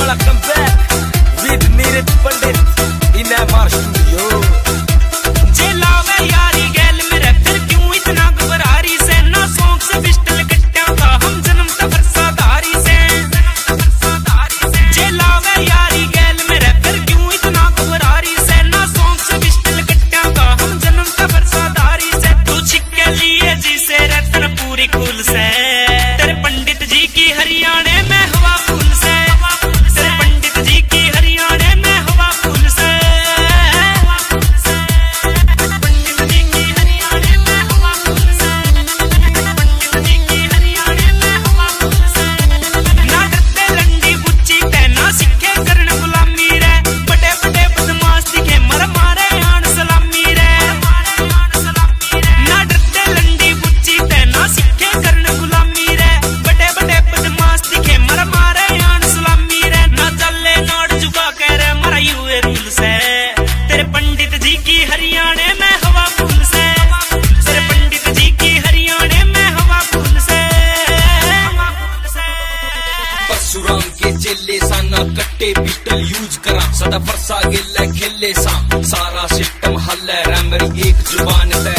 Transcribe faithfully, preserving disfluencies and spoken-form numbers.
Welcome back with Neeraj Pandit in M R Studio. जे लावे यारी गैल मेरे फिर क्यों इतना घबरारी से, ना शौक से पिस्टल कट्टा था हम जन्म से बरसादारी से। जे लावे यारी गैल मेरे फिर क्यों इतना घबरारी से, ना शौक से पिस्टल कट्टा था हम जन्म से बरसादारी से। तू छिक्के लिए जी से रतन पूरी कुल से, तेरे पंडित जी की हरियाणे में हवा फूल से, तेरे पंडित जी की हरियाणे में हवा फूल से। तेरे पंडित जी की हरियाणे में हवा फूल से, तेरे पंडित जी की हरियाणे में हवा फूल से। परशुराम के चेले साना कट्टे पिस्टल यूज करा, सदा फरसा गिल्ला खेले सा, सारा सिस्टम हल है मेरी एक जुबान ते